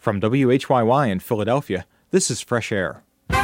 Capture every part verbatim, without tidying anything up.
From W H Y Y in Philadelphia, this is Fresh Air.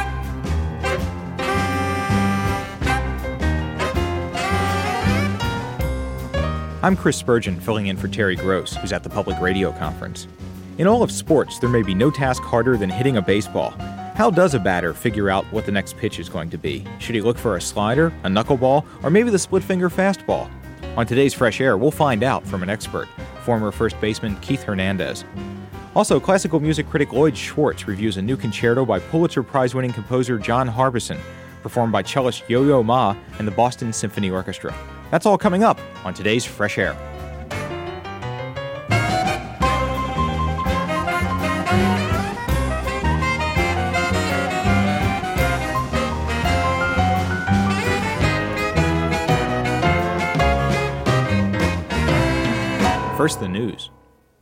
I'm Chris Spurgeon, filling in for Terry Gross, who's at the Public Radio Conference. In all of sports, there may be no task harder than hitting a baseball. How does a batter figure out what the next pitch is going to be? Should he look for a slider, a knuckleball, or maybe the split-finger fastball? On today's Fresh Air, we'll find out from an expert, former first baseman Keith Hernandez. Also, classical music critic Lloyd Schwartz reviews a new concerto by Pulitzer Prize-winning composer John Harbison, performed by cellist Yo-Yo Ma and the Boston Symphony Orchestra. That's all coming up on today's Fresh Air. First, the news.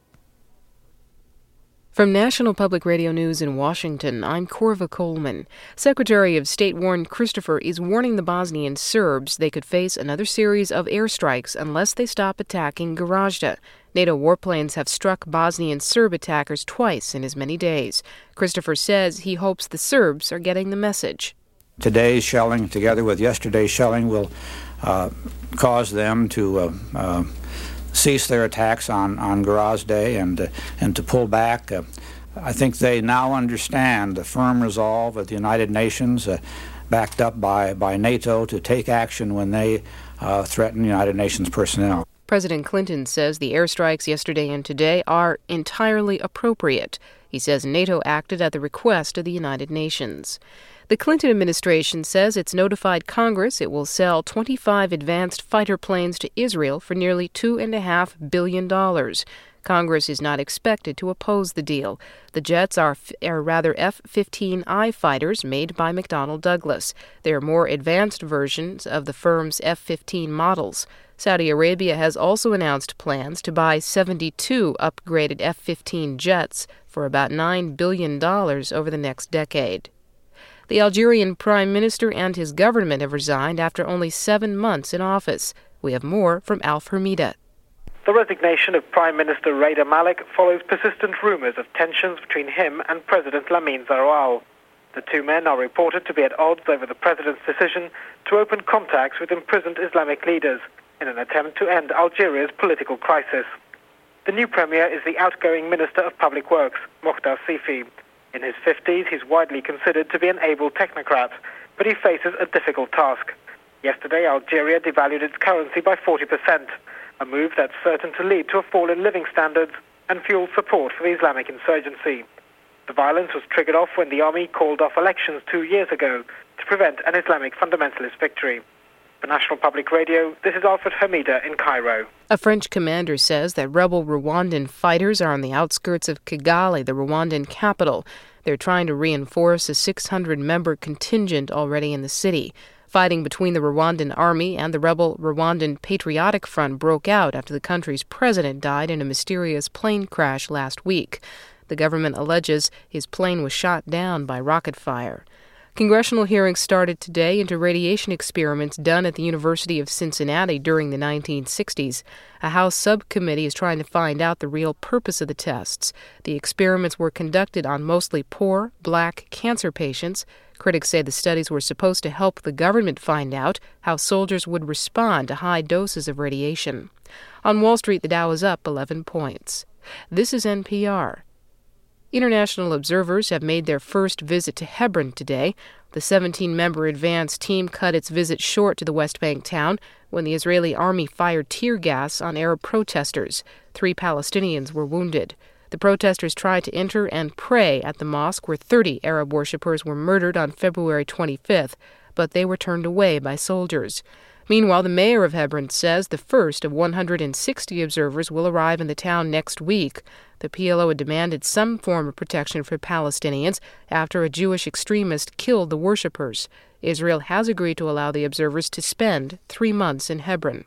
From National Public Radio News in Washington, I'm Corva Coleman. Secretary of State Warren Christopher is warning the Bosnian Serbs they could face another series of airstrikes unless they stop attacking Gorazde. NATO warplanes have struck Bosnian Serb attackers twice in as many days. Christopher says he hopes the Serbs are getting the message. Today's shelling, together with yesterday's shelling, will uh, cause them to uh, uh, cease their attacks on, on Gorazde and, uh, and to pull back. Uh, I think they now understand the firm resolve of the United Nations, uh, backed up by, by NATO, to take action when they uh, threaten United Nations personnel. President Clinton says the airstrikes yesterday and today are entirely appropriate. He says NATO acted at the request of the United Nations. The Clinton administration says it's notified Congress it will sell twenty-five advanced fighter planes to Israel for nearly two point five billion dollars. Congress is not expected to oppose the deal. The jets are, are rather F fifteen I fighters made by McDonnell Douglas. They are more advanced versions of the firm's F fifteen models. Saudi Arabia has also announced plans to buy seventy-two upgraded F fifteen jets for about nine billion dollars over the next decade. The Algerian prime minister and his government have resigned after only seven months in office. We have more from Alf Hermida. The resignation of Prime Minister Reda Malik follows persistent rumours of tensions between him and President Lamine Zaroual. The two men are reported to be at odds over the president's decision to open contacts with imprisoned Islamic leaders in an attempt to end Algeria's political crisis. The new premier is the outgoing Minister of Public Works, Mokhtar Sifi. In his fifties, he's widely considered to be an able technocrat, but he faces a difficult task. Yesterday, Algeria devalued its currency by forty percent, a move that's certain to lead to a fall in living standards and fuel support for the Islamic insurgency. The violence was triggered off when the army called off elections two years ago to prevent an Islamic fundamentalist victory. For National Public Radio, this is Alfred Hamida in Cairo. A French commander says that rebel Rwandan fighters are on the outskirts of Kigali, the Rwandan capital. They're trying to reinforce a six hundred member contingent already in the city. Fighting between the Rwandan army and the rebel Rwandan Patriotic Front broke out after the country's president died in a mysterious plane crash last week. The government alleges his plane was shot down by rocket fire. Congressional hearings started today into radiation experiments done at the University of Cincinnati during the nineteen sixties. A House subcommittee is trying to find out the real purpose of the tests. The experiments were conducted on mostly poor, black cancer patients. Critics say the studies were supposed to help the government find out how soldiers would respond to high doses of radiation. On Wall Street, the Dow is up eleven points. This is N P R. International observers have made their first visit to Hebron today. The seventeen-member advance team cut its visit short to the West Bank town when the Israeli army fired tear gas on Arab protesters. Three Palestinians were wounded. The protesters tried to enter and pray at the mosque where thirty Arab worshippers were murdered on February twenty-fifth, but they were turned away by soldiers. Meanwhile, the mayor of Hebron says the first of one hundred sixty observers will arrive in the town next week. The P L O had demanded some form of protection for Palestinians after a Jewish extremist killed the worshippers. Israel has agreed to allow the observers to spend three months in Hebron.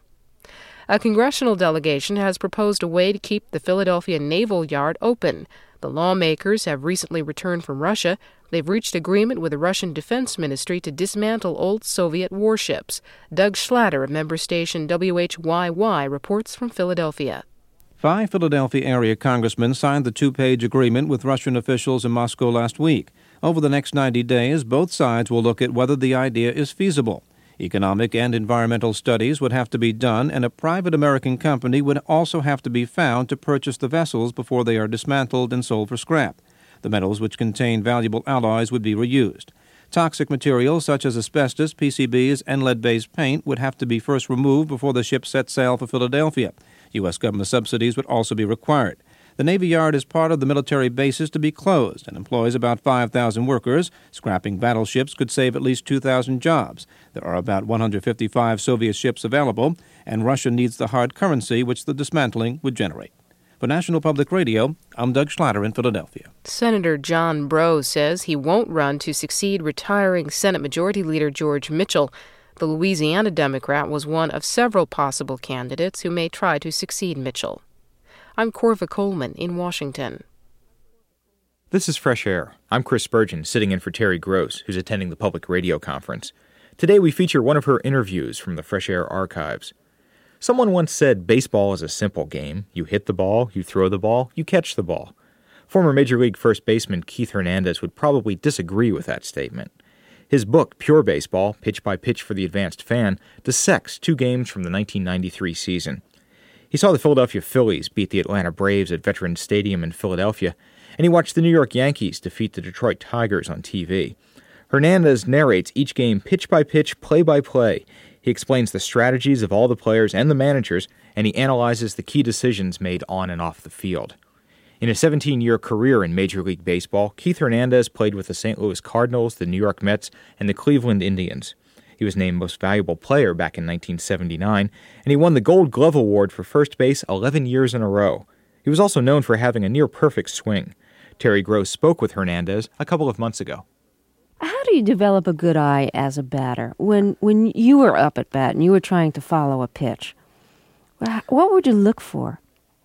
A congressional delegation has proposed a way to keep the Philadelphia Naval Yard open. The lawmakers have recently returned from Russia. They've reached agreement with the Russian Defense Ministry to dismantle old Soviet warships. Doug Schlatter of member station W H Y Y reports from Philadelphia. Five Philadelphia area congressmen signed the two-page agreement with Russian officials in Moscow last week. Over the next ninety days, both sides will look at whether the idea is feasible. Economic and environmental studies would have to be done, and a private American company would also have to be found to purchase the vessels before they are dismantled and sold for scrap. The metals, which contain valuable alloys, would be reused. Toxic materials such as asbestos, P C Bs, and lead-based paint would have to be first removed before the ship set sail for Philadelphia. U S government subsidies would also be required. The Navy Yard is part of the military bases to be closed and employs about five thousand workers. Scrapping battleships could save at least two thousand jobs. There are about one hundred fifty-five Soviet ships available, and Russia needs the hard currency which the dismantling would generate. For National Public Radio, I'm Doug Schlatter in Philadelphia. Senator John Breaux says he won't run to succeed retiring Senate Majority Leader George Mitchell. The Louisiana Democrat was one of several possible candidates who may try to succeed Mitchell. I'm Corva Coleman in Washington. This is Fresh Air. I'm Chris Spurgeon, sitting in for Terry Gross, who's attending the public radio conference. Today we feature one of her interviews from the Fresh Air archives. Someone once said baseball is a simple game. You hit the ball, you throw the ball, you catch the ball. Former Major League first baseman Keith Hernandez would probably disagree with that statement. His book, Pure Baseball, Pitch by Pitch for the Advanced Fan, dissects two games from the nineteen ninety-three season. He saw the Philadelphia Phillies beat the Atlanta Braves at Veterans Stadium in Philadelphia, and he watched the New York Yankees defeat the Detroit Tigers on T V. Hernandez narrates each game pitch by pitch, play by play. He explains the strategies of all the players and the managers, and he analyzes the key decisions made on and off the field. In a seventeen-year career in Major League Baseball, Keith Hernandez played with the Saint Louis Cardinals, the New York Mets, and the Cleveland Indians. He was named Most Valuable Player back in nineteen seventy-nine, and he won the Gold Glove Award for first base eleven years in a row. He was also known for having a near-perfect swing. Terry Gross spoke with Hernandez a couple of months ago. How do you develop a good eye as a batter? When when you were up at bat and you were trying to follow a pitch, what would you look for?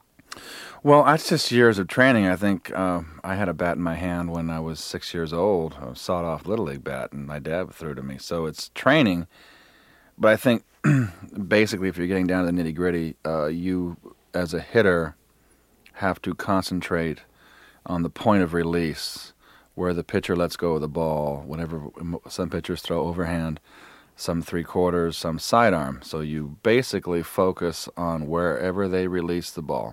Well, that's just years of training. I think uh, I had a bat in my hand when I was six years old, a sawed-off Little League bat, and my dad threw it to me. So it's training. But I think basically if you're getting down to the nitty-gritty, uh, you, as a hitter, have to concentrate on the point of release, where the pitcher lets go of the ball. Whenever some pitchers throw overhand, some three-quarters, some sidearm. So you basically focus on wherever they release the ball.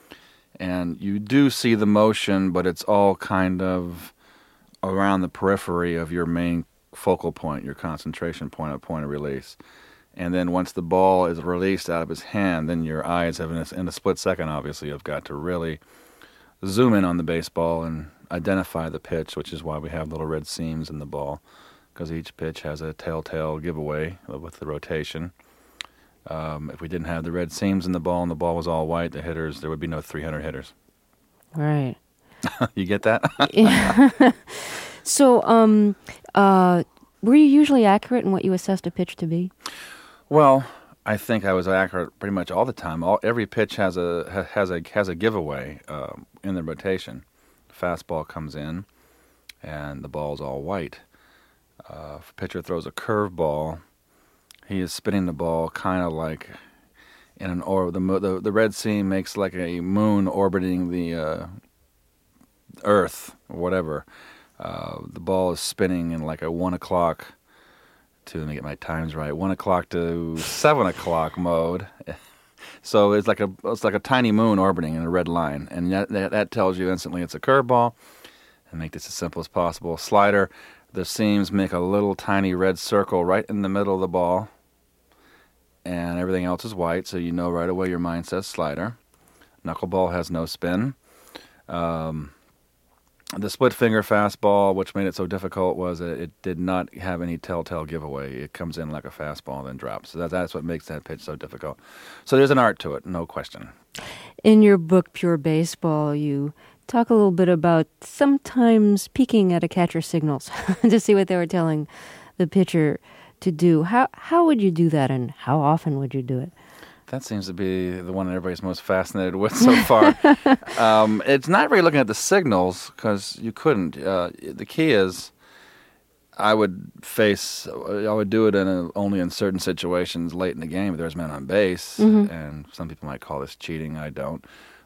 And you do see the motion, but it's all kind of around the periphery of your main focal point, your concentration point at point of release. And then once the ball is released out of his hand, then your eyes have, in a, in a split second, obviously, have got to really zoom in on the baseball and identify the pitch, which is why we have little red seams in the ball, because each pitch has a telltale giveaway with the rotation. Um, if we didn't have the red seams in the ball and the ball was all white, the hitters, there would be no three hundred hitters. Right. You get that? Yeah. So, um, uh, were you usually accurate in what you assessed a pitch to be? Well, I think I was accurate pretty much all the time. All every pitch has a has a has a giveaway uh, in the rotation. Fastball comes in, and the ball's all white. Uh, if a pitcher throws a curveball, he is spinning the ball kind of like in an orb. The, the the red seam makes like a moon orbiting the uh, Earth or whatever. Uh, the ball is spinning in like a one o'clock to, let me get my times right, one o'clock to seven o'clock mode. So it's like a it's like a tiny moon orbiting in a red line, and that that, that tells you instantly it's a curveball. And make this as simple as possible. Slider, the seams make a little tiny red circle right in the middle of the ball, and everything else is white, so you know right away your mind says slider. Knuckleball has no spin. Um, the split finger fastball, which made it so difficult, was that it did not have any telltale giveaway. It comes in like a fastball, then drops. So that, that's what makes that pitch so difficult. So there's an art to it, no question. In your book, Pure Baseball, you talk a little bit about sometimes peeking at a catcher's signals to see what they were telling the pitcher to do. How how would you do that, and how often would you do it? That seems to be the one that everybody's most fascinated with so far. um, it's not really looking at the signals, because you couldn't. Uh, the key is I would face, I would do it in a, only in certain situations late in the game if there's men on base, mm-hmm. and some people might call this cheating. I don't.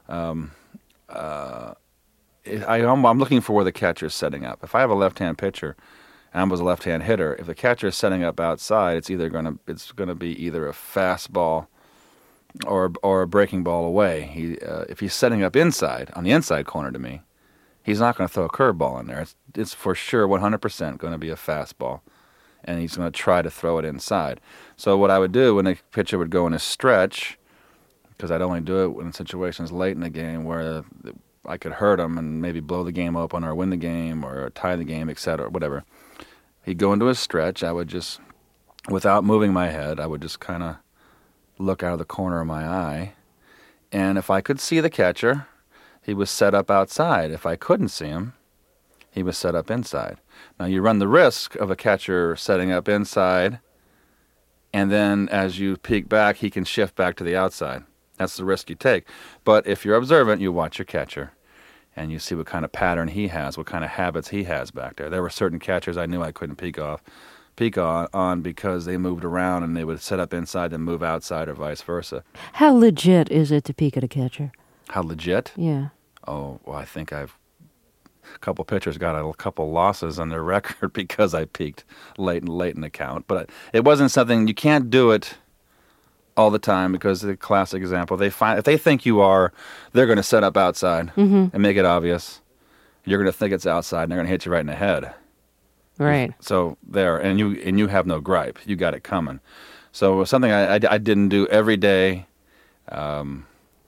Um, uh, I, I'm, I'm looking for where the catcher is setting up. If I have a left-hand pitcher and I was a left-hand hitter, if the catcher is setting up outside, it's either going to it's going to be either a fastball or or a breaking ball away. He uh, if he's setting up inside on the inside corner to me, he's not going to throw a curveball in there. It's it's for sure one hundred percent going to be a fastball, and he's going to try to throw it inside. So what I would do when the pitcher would go in a stretch, because I'd only do it in situations late in the game where I could hurt him and maybe blow the game open or win the game or tie the game, et cetera, whatever. He'd go into a stretch. I would just, without moving my head, I would just kind of look out of the corner of my eye. And if I could see the catcher, he was set up outside. If I couldn't see him, he was set up inside. Now, you run the risk of a catcher setting up inside, and then as you peek back, he can shift back to the outside. That's the risk you take. But if you're observant, you watch your catcher, and you see what kind of pattern he has, what kind of habits he has back there. There were certain catchers I knew I couldn't peek off, peek on, on because they moved around and they would set up inside and move outside or vice versa. How legit is it to peek at a catcher? How legit? Yeah. Oh, well, I think I've a couple pitchers got a couple losses on their record because I peeked late and late in the count. But it wasn't something, you can't do it all the time because the classic example, they find if they think you are, they're going to set up outside mm-hmm. and make it obvious. You're going to think it's outside and they're going to hit you right in the head. Right. So there, and you and you have no gripe. You got it coming. So it was something I, I, I didn't do every day. Um,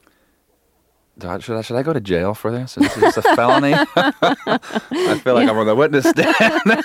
should I should I go to jail for this? Is this a felony? I feel like yeah. I'm on the witness stand.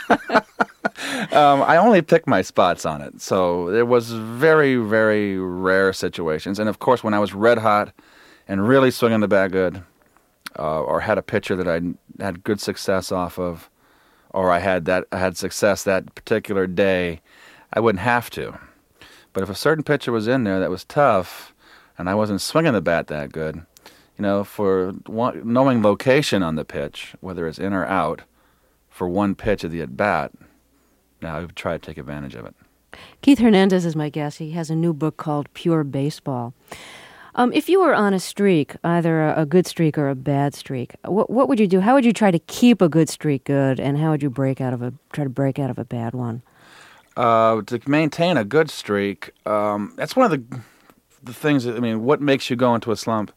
um, I only picked my spots on it, so there was very very rare situations. And of course, when I was red hot and really swinging the bat good, uh, or had a pitcher that I had good success off of, or I had that I had success that particular day, I wouldn't have to. But if a certain pitcher was in there that was tough, and I wasn't swinging the bat that good, you know, for one, knowing location on the pitch, whether it's in or out, for one pitch of the at-bat, now I would try to take advantage of it. Keith Hernandez is my guest. He has a new book called Pure Baseball. Um, if you were on a streak, either a, a good streak or a bad streak, what what would you do? How would you try to keep a good streak good, and how would you break out of a try to break out of a bad one? Uh, to maintain a good streak, um, that's one of the the things. That, I mean, what makes you go into a slump,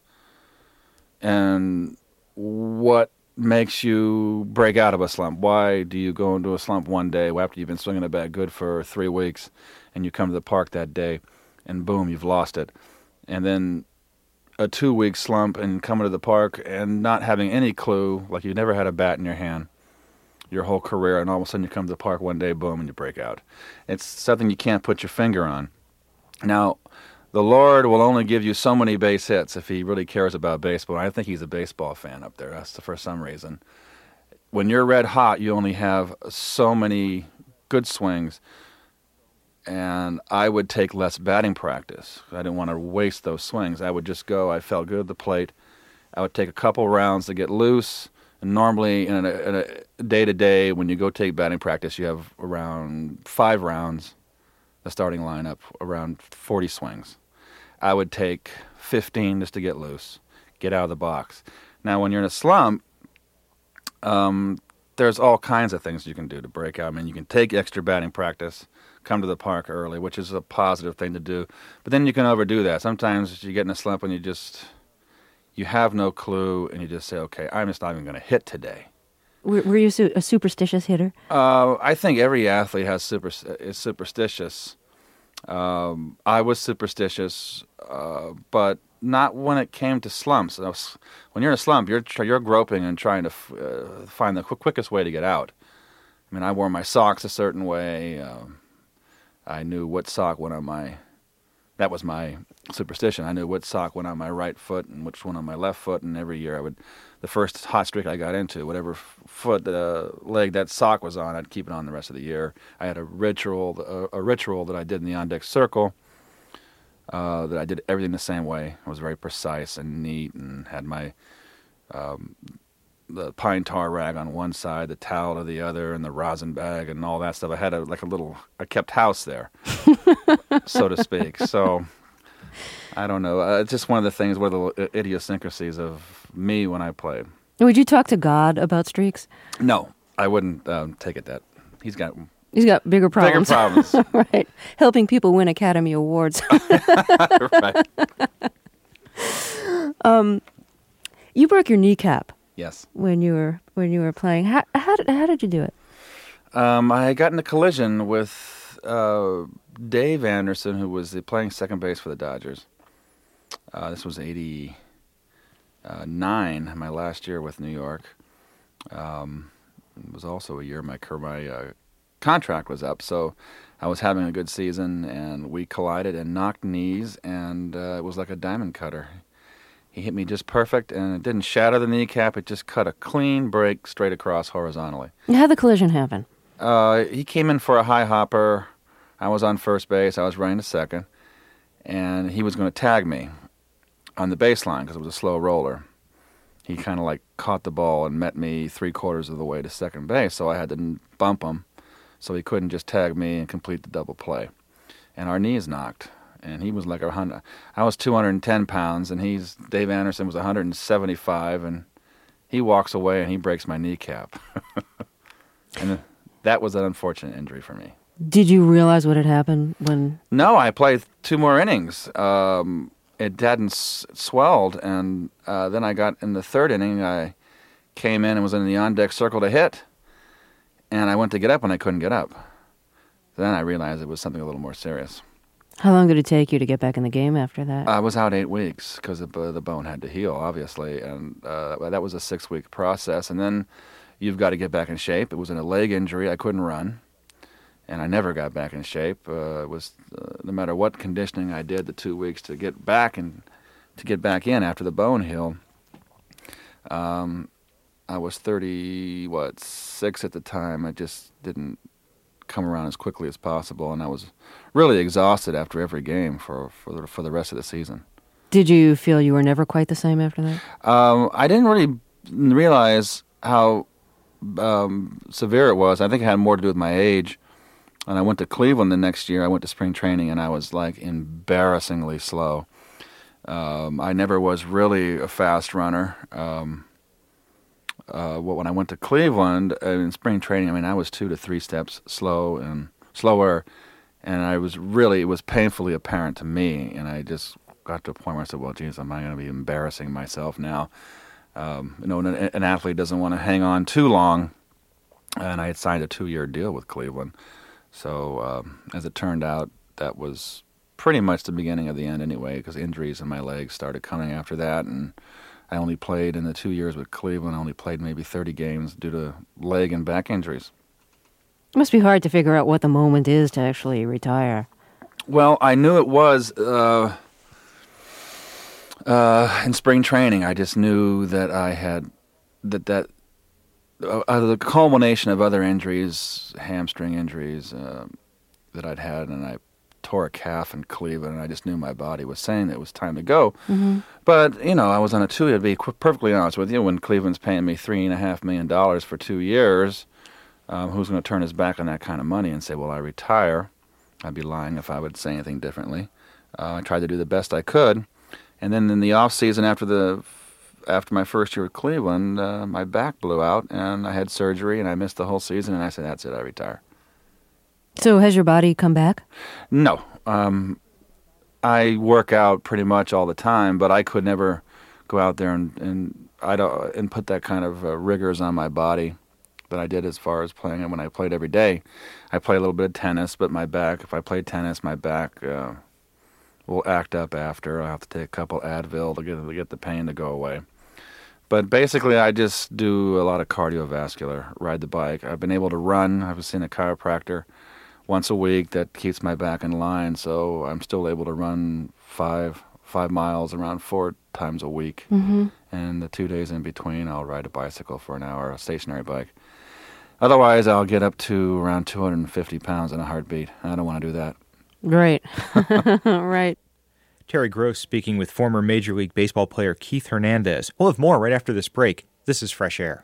and what makes you break out of a slump? Why do you go into a slump one day after you've been swinging the bat good for three weeks, and you come to the park that day, and boom, you've lost it, and then a two-week slump and coming to the park and not having any clue, like you never had a bat in your hand your whole career, and all of a sudden you come to the park one day, boom, and you break out. It's something you can't put your finger on. Now, the Lord will only give you so many base hits if he really cares about baseball. I think he's a baseball fan up there, that's for some reason. When you're red hot, you only have so many good swings, and I would take less batting practice. I didn't want to waste those swings. I would just go, I felt good at the plate. I would take a couple rounds to get loose. And normally, in a, in a day-to-day, when you go take batting practice, you have around five rounds, the starting lineup, around forty swings. I would take fifteen just to get loose, get out of the box. Now, when you're in a slump, um, there's all kinds of things you can do to break out. I mean, you can take extra batting practice, come to the park early, which is a positive thing to do. But then you can overdo that. Sometimes you get in a slump and you just... you have no clue, and you just say, okay, I'm just not even going to hit today. Were, were you a superstitious hitter? Uh, I think every athlete has super, is superstitious. Um, I was superstitious, uh, but not when it came to slumps. Was, when you're in a slump, you're you're groping and trying to f- uh, find the qu- quickest way to get out. I mean, I wore my socks a certain way. Um, I knew what sock went on my... That was my superstition. I knew what sock went on my right foot and which one on my left foot, and every year I would, the first hot streak I got into, whatever foot, uh, leg that sock was on, I'd keep it on the rest of the year. I had a ritual, a, a ritual that I did in the on-deck circle, uh, that I did everything the same way. I was very precise and neat, and had my um, the pine tar rag on one side, the towel to the other, and the rosin bag and all that stuff. I had a, like a little, I kept house there, so to speak. So I don't know. Uh, it's just one of the things, one of the idiosyncrasies of me when I played. Would you talk to God about streaks? No, I wouldn't um, take it that. He's got He's got bigger problems. Bigger problems. Right. Helping people win Academy Awards. Right. um, you broke your kneecap. Yes. When you were when you were playing, how how did how did you do it? Um, I got in a collision with uh, Dave Anderson, who was the playing second base for the Dodgers. Uh, this was eighty-nine, my last year with New York. Um, it was also a year my my uh, contract was up, so I was having a good season, and we collided and knocked knees, and uh, it was like a diamond cutter. He hit me just perfect, and it didn't shatter the kneecap. It just cut a clean break straight across horizontally. How'd the collision happen? Uh, he came in for a high hopper. I was on first base. I was running to second, and he was going to tag me on the baseline because it was a slow roller. He kind of like caught the ball and met me three quarters of the way to second base, so I had to bump him so he couldn't just tag me and complete the double play. And our knees knocked. And he was like a hundred. I was two hundred ten pounds, and he's Dave Anderson was one hundred seventy-five, and he walks away and he breaks my kneecap. And that was an unfortunate injury for me. Did you realize what had happened when? No, I played two more innings. Um, it hadn't s- swelled, and uh, then I got in the third inning. I came in and was in the on-deck circle to hit, and I went to get up, and I couldn't get up. Then I realized it was something a little more serious. How long did it take you to get back in the game after that? I was out eight weeks because the, the bone had to heal, obviously, and uh, that was a six-week process. And then you've got to get back in shape. It was in a leg injury. I couldn't run, and I never got back in shape. Uh, it was uh, no matter what conditioning I did, the two weeks to get back and to get back in after the bone healed. Um, I was thirty, what, six at the time. I just didn't come around as quickly as possible, and I was really exhausted after every game for for the, for the rest of the season. Did you feel you were never quite the same after that? Um, I didn't really realize how um, severe it was. I think it had more to do with my age. And I went to Cleveland the next year. I went to spring training, and I was like embarrassingly slow. Um, I never was really a fast runner. Um, Uh, when I went to Cleveland uh, in spring training, I mean, I was two to three steps slow and slower, and I was really, it was painfully apparent to me, and I just got to a point where I said, well, geez, am I going to be embarrassing myself now? Um, you know, an, an athlete doesn't want to hang on too long, and I had signed a two-year deal with Cleveland. So um, as it turned out, that was pretty much the beginning of the end anyway, because injuries in my legs started coming after that, and I only played in the two years with Cleveland. I only played maybe thirty games due to leg and back injuries. It must be hard to figure out what the moment is to actually retire. Well, I knew it was uh, uh, in spring training. I just knew that I had that that uh, the culmination of other injuries, hamstring injuries uh, that I'd had, and I tore a calf in Cleveland, and I just knew my body was saying that it was time to go. Mm-hmm. But, you know, I was on a two, to be perfectly honest with you, when Cleveland's paying me three and a half million dollars for two years, um, who's going to turn his back on that kind of money and say, well, I retire? I'd be lying if I would say anything differently. Uh, I tried to do the best I could. And then in the off season after the after my first year with Cleveland, uh, my back blew out, and I had surgery, and I missed the whole season, and I said, that's it, I retire. So has your body come back? No. Um, I work out pretty much all the time, but I could never go out there and and, I don't, and put that kind of uh, rigors on my body that I did as far as playing. And when I played every day, I play a little bit of tennis, but my back, if I play tennis, my back uh, will act up after. I have to take a couple Advil to get, to get the pain to go away. But basically, I just do a lot of cardiovascular, ride the bike. I've been able to run. I've seen a chiropractor once a week that keeps my back in line, so I'm still able to run five five miles around four times a week. Mm-hmm. And the two days in between, I'll ride a bicycle for an hour, a stationary bike. Otherwise, I'll get up to around two hundred fifty pounds in a heartbeat. I don't want to do that. Right. Right. Terry Gross speaking with former Major League Baseball player Keith Hernandez. We'll have more right after this break. This is Fresh Air.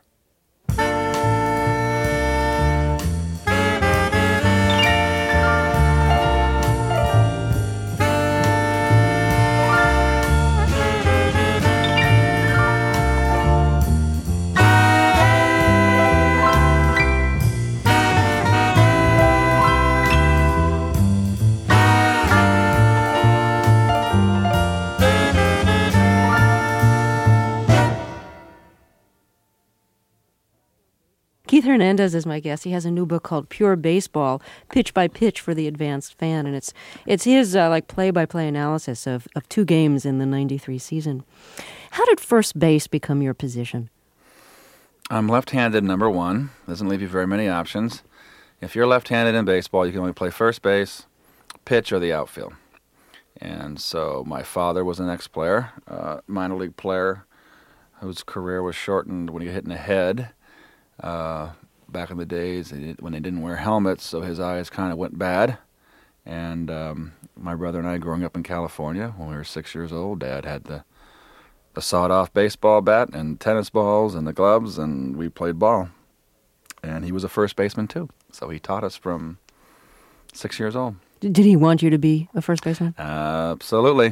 Keith Hernandez is my guest. He has a new book called Pure Baseball, Pitch by Pitch for the Advanced Fan, and it's it's his uh, like play-by-play analysis of, of two games in the ninety-three season. How did first base become your position? I'm left-handed, number one. Doesn't leave you very many options. If you're left-handed in baseball, you can only play first base, pitch, or the outfield. And so my father was an ex-player, uh, minor league player, whose career was shortened when he hit in the head. Uh, back in the days when they didn't wear helmets, so his eyes kind of went bad. And um, my brother and I, growing up in California, when we were six years old, Dad had the, the sawed-off baseball bat and tennis balls and the gloves, and we played ball. And he was a first baseman, too. So he taught us from six years old. Did he want you to be a first baseman? Uh, absolutely.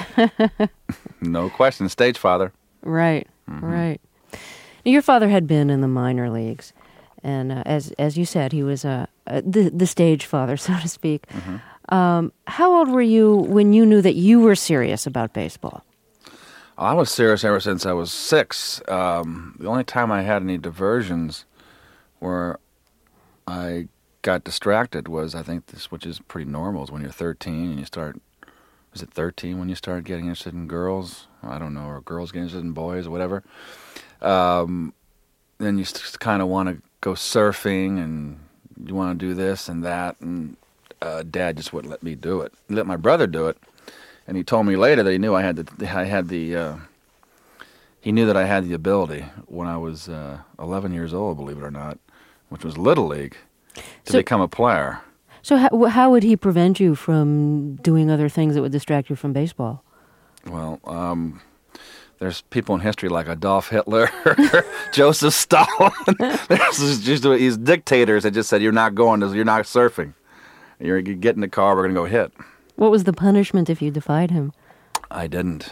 No question. Stage father. Right, mm-hmm. right. Now, your father had been in the minor leagues, and uh, as as you said, he was uh, uh, the the stage father, so to speak. Mm-hmm. Um, how old were you when you knew that you were serious about baseball? I was serious ever since I was six. Um, the only time I had any diversions where I got distracted was, I think this, which is pretty normal, is when you're thirteen and you start, is it thirteen when you start getting interested in girls? I don't know, or girls getting interested in boys or whatever. Um, then you kind of want to go surfing and you want to do this and that, and uh, Dad just wouldn't let me do it. He let my brother do it, and he told me later that he knew I had the, I had the, uh, he knew that I had the ability when I was uh, eleven years old, believe it or not, which was Little League, to so, become a player. So how, how would he prevent you from doing other things that would distract you from baseball? Well, um, there's people in history like Adolf Hitler, Joseph Stalin. There's just these dictators that just said, you're not going, to, you're not surfing. You're you get in the car, we're going to go hit. What was the punishment if you defied him? I didn't.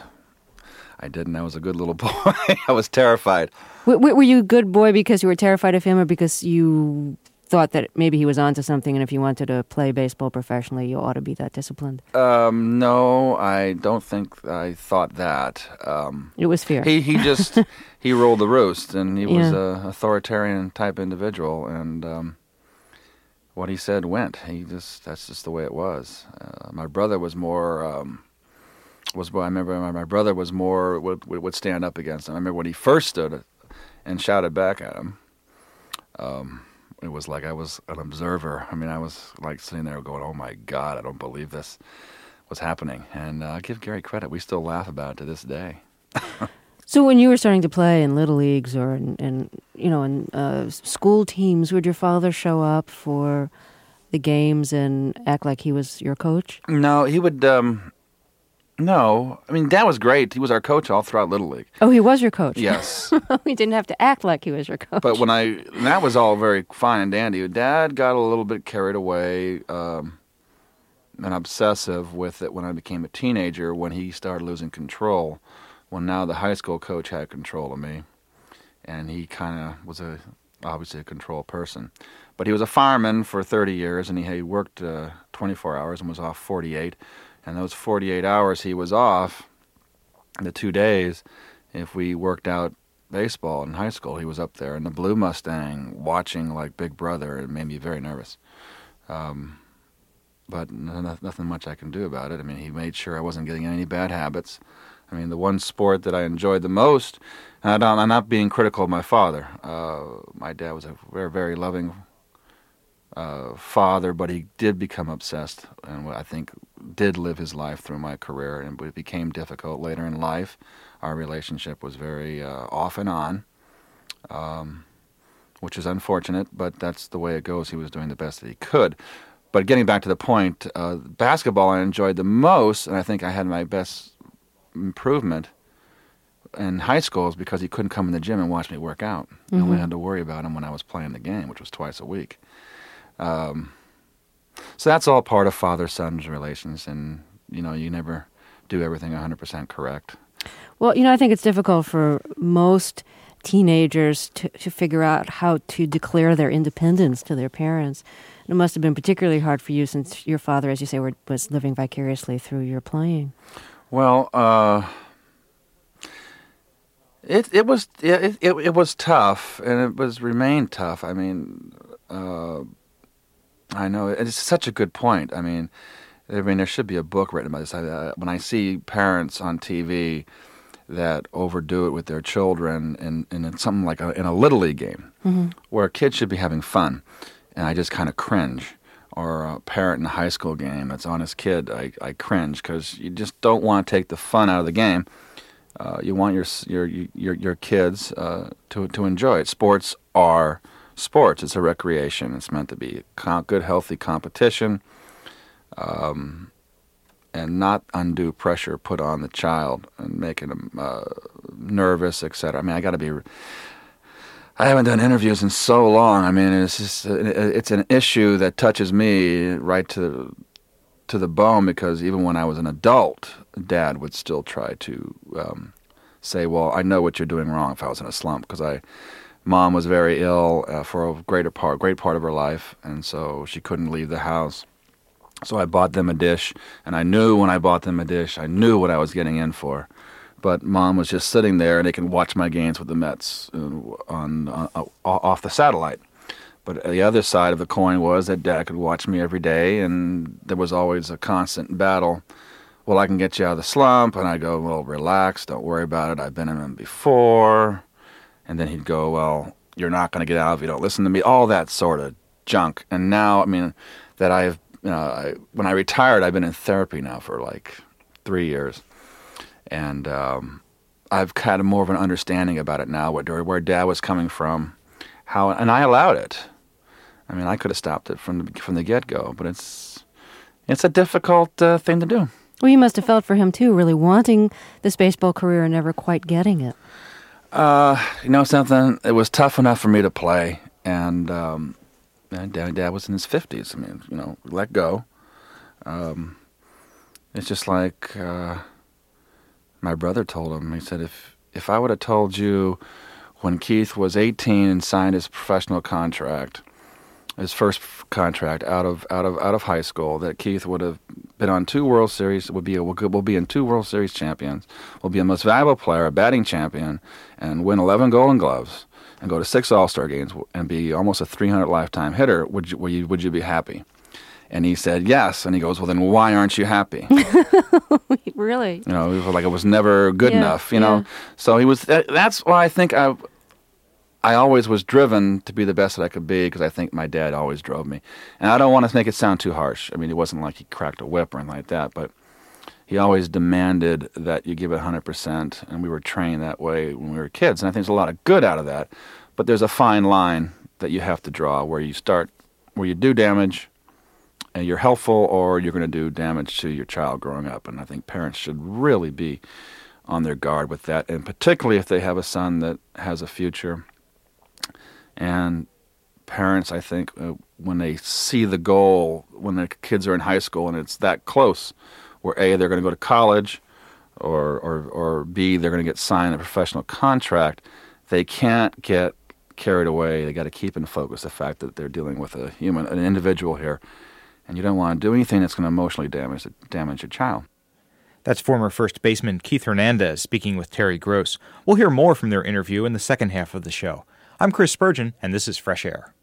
I didn't. I was a good little boy. I was terrified. W- were you a good boy because you were terrified of him, or because you thought that maybe he was onto something, and if you wanted to play baseball professionally, you ought to be that disciplined? Um, no, I don't think I thought that. Um, it was fear. He he just, he rolled the roost, and he was yeah. a authoritarian type individual, and um, what he said went. He just, that's just the way it was. Uh, my brother was more, um, was I remember my, my brother was more, would, would stand up against him. I remember when he first stood and shouted back at him, um, it was like I was an observer. I mean, I was like sitting there going, oh my God, I don't believe this was happening. And uh, I give Gary credit. We still laugh about it to this day. So when you were starting to play in little leagues or in, in you know, in uh, school teams, would your father show up for the games and act like he was your coach? No, he would, um, no. I mean, Dad was great. He was our coach all throughout Little League. Oh, he was your coach? Yes. He didn't have to act like he was your coach. But when I, and that was all very fine and dandy. Dad got a little bit carried away um, and obsessive with it when I became a teenager, when he started losing control, when now the high school coach had control of me. And he kind of was a obviously a control person. But he was a fireman for thirty years, and he, he worked uh, twenty-four hours and was off forty-eight. And those forty-eight hours he was off, the two days, if we worked out baseball in high school, he was up there in the blue Mustang watching like Big Brother. It made me very nervous. Um, but n- nothing much I can do about it. I mean, he made sure I wasn't getting any bad habits. I mean, the one sport that I enjoyed the most, and I don't, I'm not being critical of my father. Uh, my dad was a very, very loving uh, father, but he did become obsessed, and I think did live his life through my career, and it became difficult later in life. Our relationship was very uh, off and on, um, which is unfortunate, but that's the way it goes. He was doing the best that he could. But getting back to the point, uh, basketball I enjoyed the most, and I think I had my best improvement in high school is because he couldn't come in the gym and watch me work out. Mm-hmm. I only had to worry about him when I was playing the game, which was twice a week. Um, so that's all part of father-son's relations, and, you know, you never do everything one hundred percent correct. Well, you know, I think it's difficult for most teenagers to, to figure out how to declare their independence to their parents. It must have been particularly hard for you since your father, as you say, were, was living vicariously through your playing. Well, uh, It it was it, it it was tough, and it was remained tough. I mean, uh, I know it's such a good point. I mean, I mean there should be a book written about this. I, when I see parents on T V that overdo it with their children in in something like a, in a little league game, mm-hmm. where a kid should be having fun, and I just kind of cringe. Or a parent in a high school game that's on his kid, I, I cringe because you just don't want to take the fun out of the game. Uh, you want your your your your kids uh, to to enjoy it. Sports are sports. It's a recreation. It's meant to be a good, healthy competition, um, and not undue pressure put on the child and making them uh, nervous, et cetera. I mean, I got to be. I haven't done interviews in so long. I mean, it's just it's an issue that touches me right to the, to the bone because even when I was an adult, Dad would still try to um, say, "Well, I know what you're doing wrong." If I was in a slump, because I, Mom was very ill uh, for a greater part, great part of her life, and so she couldn't leave the house. So I bought them a dish, and I knew when I bought them a dish, I knew what I was getting in for. But Mom was just sitting there, and they can watch my games with the Mets on, on, on off the satellite. But the other side of the coin was that Dad could watch me every day, and there was always a constant battle. Well, I can get you out of the slump, and I go, well, relax, don't worry about it. I've been in them before. And then he'd go, well, you're not going to get out if you don't listen to me. All that sort of junk. And now, I mean, that I've, you know, I, when I retired, I've been in therapy now for like three years. And um, I've had a more of an understanding about it now, what, where Dad was coming from, how, and I allowed it. I mean, I could have stopped it from the, from the get-go, but it's it's a difficult uh, thing to do. Well, you must have felt for him, too, really wanting this baseball career and never quite getting it. Uh, you know something? It was tough enough for me to play, and um, Dad, Dad was in his fifties. I mean, you know, let go. Um, it's just like... Uh, My brother told him, he said, if if I would have told you when Keith was eighteen and signed his professional contract, his first contract out of out of out of high school, that Keith would have been on two World Series, would be a, will be in two World Series champions, will be a most valuable player, a batting champion, and win eleven Golden Gloves, and go to six All-Star games, and be almost a three hundred lifetime hitter, would you, would you would you be happy? And he said, yes. And he goes, well, then why aren't you happy? Really? You know, it was like it was never good yeah, enough, you know. Yeah. So he was, that, that's why I think I I always was driven to be the best that I could be because I think my dad always drove me. And I don't want to make it sound too harsh. I mean, it wasn't like he cracked a whip or anything like that, but he always demanded that you give it one hundred percent, and we were trained that way when we were kids. And I think there's a lot of good out of that, but there's a fine line that you have to draw where you start, where you do damage, and you're helpful, or you're going to do damage to your child growing up. And I think parents should really be on their guard with that, and particularly if they have a son that has a future. And parents, I think, uh, when they see the goal, when their kids are in high school and it's that close, where A, they're going to go to college, or, or, or B, they're going to get signed a professional contract, they can't get carried away. They got to keep in focus the fact that they're dealing with a human, an individual here. And you don't want to do anything that's going to emotionally damage damage your child. That's former first baseman Keith Hernandez speaking with Terry Gross. We'll hear more from their interview in the second half of the show. I'm Chris Spurgeon, and this is Fresh Air.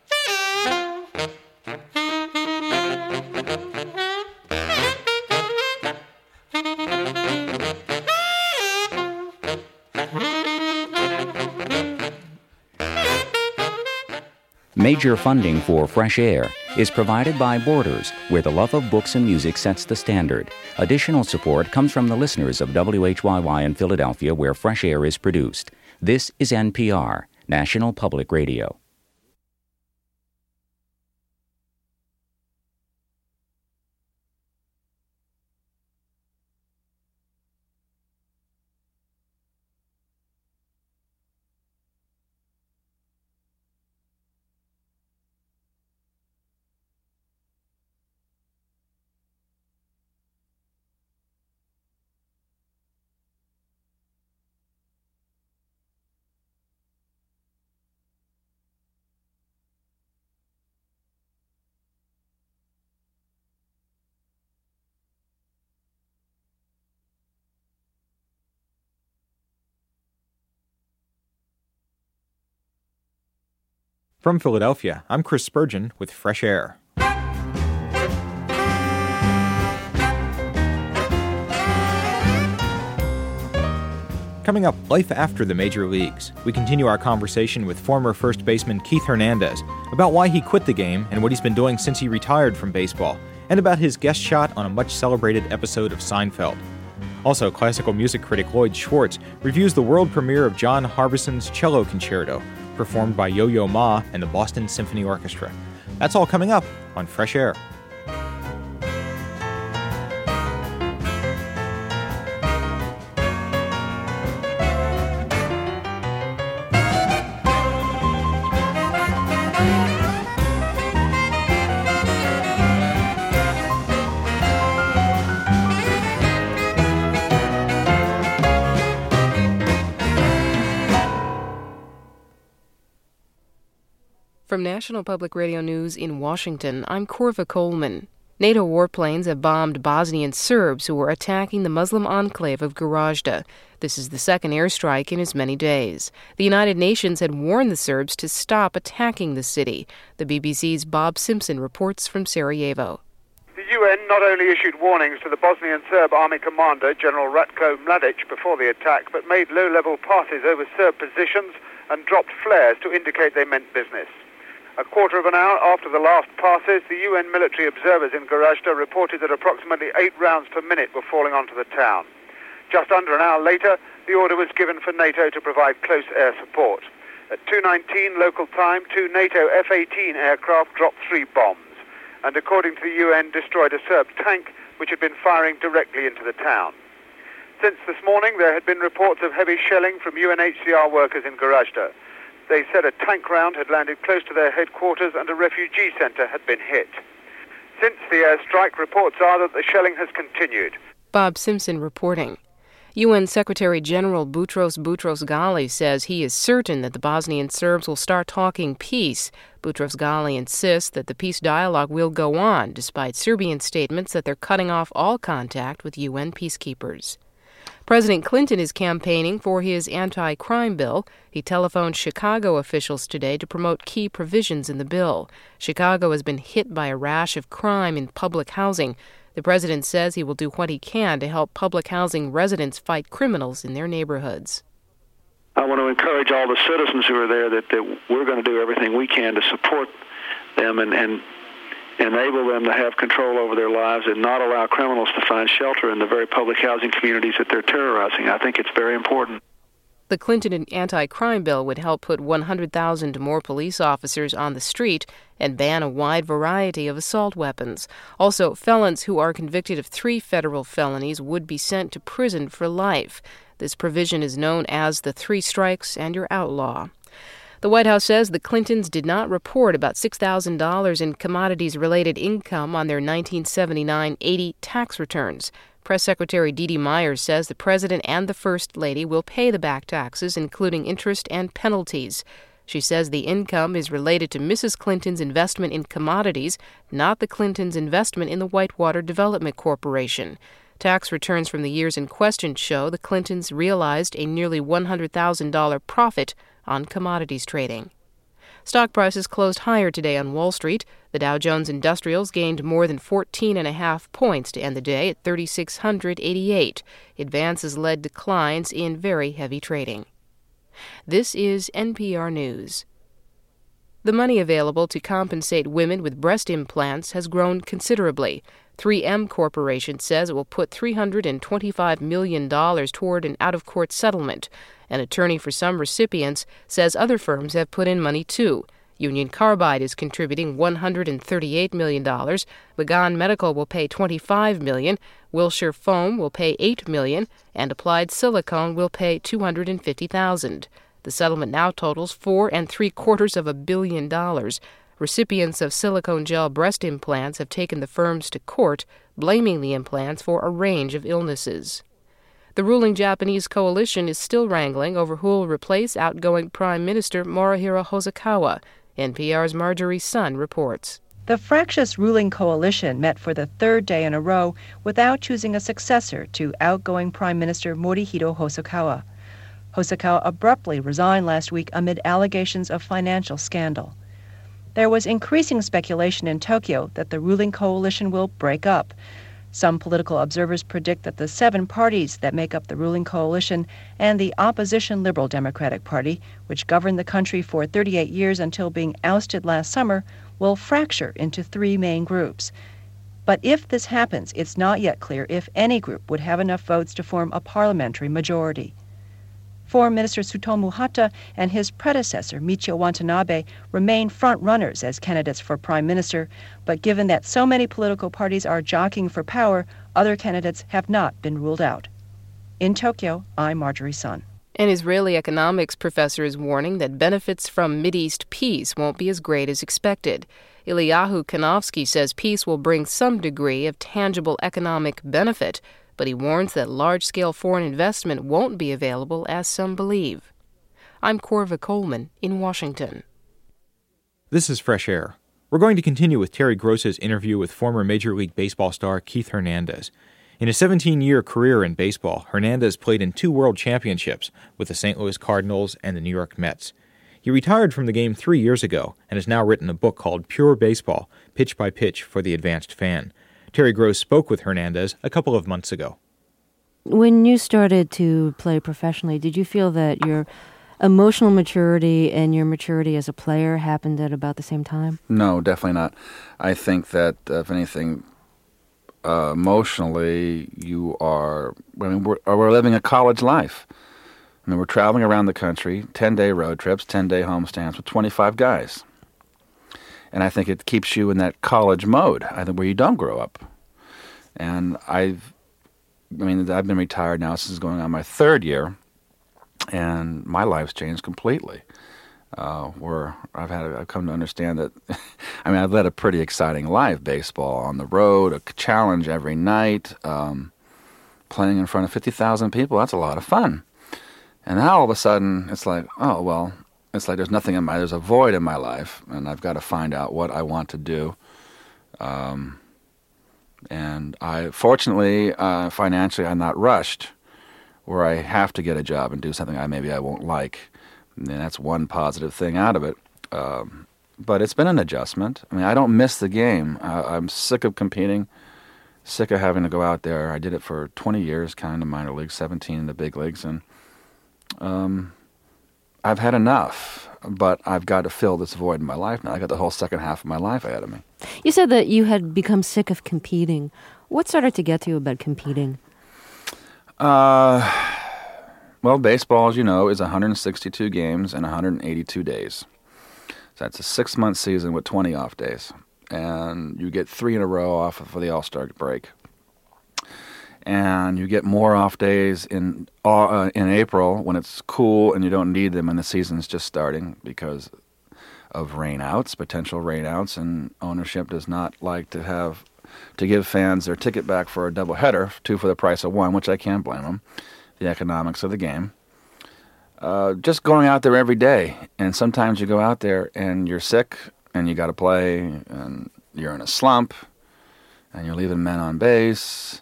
Major funding for Fresh Air is provided by Borders, where the love of books and music sets the standard. Additional support comes from the listeners of W H Y Y in Philadelphia, where Fresh Air is produced. This is N P R, National Public Radio. From Philadelphia, I'm Chris Spurgeon with Fresh Air. Coming up, life after the major leagues. We continue our conversation with former first baseman Keith Hernandez about why he quit the game and what he's been doing since he retired from baseball, and about his guest shot on a much-celebrated episode of Seinfeld. Also, classical music critic Lloyd Schwartz reviews the world premiere of John Harbison's Cello Concerto, performed by Yo-Yo Ma and the Boston Symphony Orchestra. That's all coming up on Fresh Air. From National Public Radio News in Washington, I'm Corva Coleman. NATO warplanes have bombed Bosnian Serbs who were attacking the Muslim enclave of Gorazda. This is the second airstrike in as many days. The United Nations had warned the Serbs to stop attacking the city. The B B C's Bob Simpson reports from Sarajevo. The U N not only issued warnings to the Bosnian Serb army commander, General Ratko Mladic, before the attack, but made low-level passes over Serb positions and dropped flares to indicate they meant business. A quarter of an hour after the last passes, the U N military observers in Gorazda reported that approximately eight rounds per minute were falling onto the town. Just under an hour later, the order was given for NATO to provide close air support. At two nineteen local time, two NATO F eighteen aircraft dropped three bombs, and according to the U N, destroyed a Serb tank which had been firing directly into the town. Since this morning, there had been reports of heavy shelling from U N H C R workers in Gorazda. They said a tank round had landed close to their headquarters and a refugee center had been hit. Since the airstrike, reports are that the shelling has continued. Bob Simpson reporting. U N Secretary General Boutros Boutros-Ghali says he is certain that the Bosnian Serbs will start talking peace. Boutros-Ghali insists that the peace dialogue will go on, despite Serbian statements that they're cutting off all contact with U N peacekeepers. President Clinton is campaigning for his anti-crime bill. He telephoned Chicago officials today to promote key provisions in the bill. Chicago has been hit by a rash of crime in public housing. The president says he will do what he can to help public housing residents fight criminals in their neighborhoods. I want to encourage all the citizens who are there that, that we're going to do everything we can to support them and, and enable them to have control over their lives and not allow criminals to find shelter in the very public housing communities that they're terrorizing. I think it's very important. The Clinton anti-crime bill would help put one hundred thousand more police officers on the street and ban a wide variety of assault weapons. Also, felons who are convicted of three federal felonies would be sent to prison for life. This provision is known as the three strikes and you're outlaw. The White House says the Clintons did not report about six thousand dollars in commodities-related income on their nineteen seventy-nine eighty tax returns. Press Secretary Dee Dee Myers says the President and the First Lady will pay the back taxes, including interest and penalties. She says the income is related to Missus Clinton's investment in commodities, not the Clintons' investment in the Whitewater Development Corporation. Tax returns from the years in question show the Clintons realized a nearly one hundred thousand dollars profit on commodities trading. Stock prices closed higher today on Wall Street. The Dow Jones Industrials gained more than fourteen and a half points to end the day at three thousand six hundred eighty-eight. Advances led declines in very heavy trading. This is N P R News. The money available to compensate women with breast implants has grown considerably. three M Corporation says it will put three hundred twenty-five million dollars toward an out-of-court settlement. An attorney for some recipients says other firms have put in money too. Union Carbide is contributing one hundred thirty-eight million dollars. Began Medical will pay twenty-five million dollars. Wilshire Foam will pay eight million dollars. And Applied Silicone will pay two hundred fifty thousand dollars. The settlement now totals four and three quarters of a billion dollars. Recipients of silicone gel breast implants have taken the firms to court, blaming the implants for a range of illnesses. The ruling Japanese coalition is still wrangling over who will replace outgoing Prime Minister Morihiro Hosokawa. N P R's Marjorie Sun reports. The fractious ruling coalition met for the third day in a row without choosing a successor to outgoing Prime Minister Morihiro Hosokawa. Hosokawa abruptly resigned last week amid allegations of financial scandal. there was increasing speculation in Tokyo that the ruling coalition will break up. Some political observers predict that the seven parties that make up the ruling coalition and the opposition Liberal Democratic Party, which governed the country for thirty-eight years until being ousted last summer, will fracture into three main groups. But if this happens, it's not yet clear if any group would have enough votes to form a parliamentary majority. Foreign Minister Tsutomu Hata and his predecessor, Michio Watanabe, remain front-runners as candidates for prime minister, but given that so many political parties are jockeying for power, other candidates have not been ruled out. In Tokyo, I'm Marjorie Sun. An Israeli economics professor is warning that benefits from Mideast peace won't be as great as expected. Eliyahu Kanofsky says peace will bring some degree of tangible economic benefit, but he warns that large-scale foreign investment won't be available as some believe. I'm Corva Coleman in Washington. This is Fresh Air. We're going to continue with Terry Gross's interview with former Major League Baseball star Keith Hernandez. In a seventeen-year career in baseball, Hernandez played in two World Championships with the Saint Louis Cardinals and the New York Mets. He retired from the game three years ago and has now written a book called Pure Baseball, Pitch by Pitch for the Advanced Fan. Terry Gross spoke with Hernandez a couple of months ago. When you started to play professionally, did you feel that your emotional maturity and your maturity as a player happened at about the same time? No, definitely not. I think that, uh, if anything, uh, emotionally, you are, I mean, we're, we're living a college life. I mean, we're traveling around the country, ten-day road trips, ten-day homestands with twenty-five guys. And I think it keeps you in that college mode, I think, where you don't grow up. And I've, I mean, I've been retired now since going on my third year, and my life's changed completely. Uh, where I've had, I've come to understand that, I mean, I've led a pretty exciting life. Baseball on the road, a challenge every night, um, playing in front of fifty thousand people. That's a lot of fun. And now all of a sudden, it's like, oh well. It's like there's nothing in my, there's a void in my life, and I've got to find out what I want to do. Um, and I, fortunately, uh, financially, I'm not rushed, where I have to get a job and do something I maybe I won't like. And that's one positive thing out of it. Um, but it's been an adjustment. I mean, I don't miss the game. Uh, I'm sick of competing, sick of having to go out there. I did it for twenty years, kind of minor leagues, seventeen in the big leagues, and um. I've had enough, but I've got to fill this void in my life now. I got the whole second half of my life ahead of me. You said that you had become sick of competing. What started to get to you about competing? Uh, well, baseball, as you know, is one hundred sixty-two games in one hundred eighty-two days. So that's a six-month season with twenty off days. And you get three in a row off for the All-Star break. And you get more off days in uh, in April when it's cool and you don't need them and the season's just starting because of rainouts, potential rainouts, and ownership does not like to have to give fans their ticket back for a doubleheader, two for the price of one, which I can't blame them. The economics of the game. Uh, just going out there every day, and sometimes you go out there and you're sick and you got to play and you're in a slump and you're leaving men on base.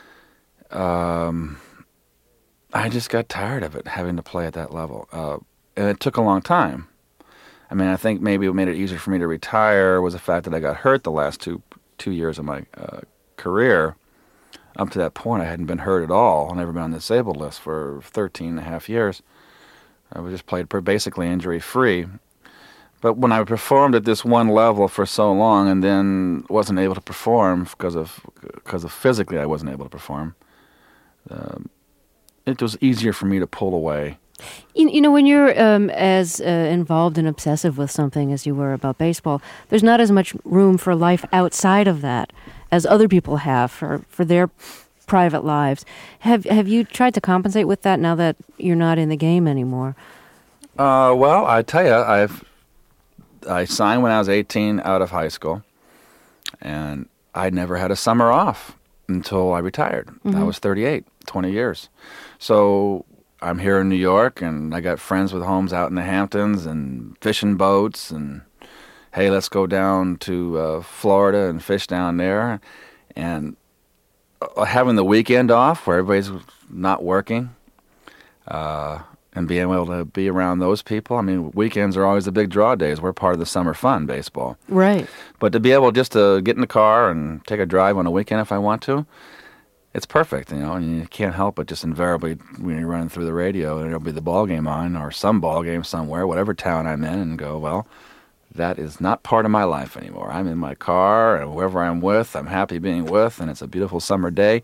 Um, I just got tired of it, having to play at that level. Uh, and it took a long time. I mean, I think maybe what made it easier for me to retire was the fact that I got hurt the last two two years of my uh, career. Up to that point, I hadn't been hurt at all. I've never been on the disabled list for thirteen and a half years. I just played basically injury-free. But when I performed at this one level for so long and then wasn't able to perform because of, because of physically I wasn't able to perform, Uh, it was easier for me to pull away. You, you know, when you're um, as uh, involved and obsessive with something as you were about baseball, there's not as much room for life outside of that as other people have for, for their private lives. Have Have you tried to compensate with that now that you're not in the game anymore? Uh, well, I tell you, I've I signed when I was eighteen out of high school, and I never had a summer off until I retired. Mm-hmm. I was thirty-eight, twenty years. So I'm here in New York, and I got friends with homes out in the Hamptons and fishing boats, and hey, let's go down to uh, Florida and fish down there. And uh, having the weekend off where everybody's not working, uh, and being able to be around those people. I mean, weekends are always the big draw days. We're part of the summer fun, baseball. Right. But to be able just to get in the car and take a drive on a weekend if I want to, it's perfect, you know, and you can't help but just invariably when you're running through the radio and it'll be the ball game on or some ball game somewhere, whatever town I'm in, and go, well, that is not part of my life anymore. I'm in my car and whoever I'm with, I'm happy being with, and it's a beautiful summer day.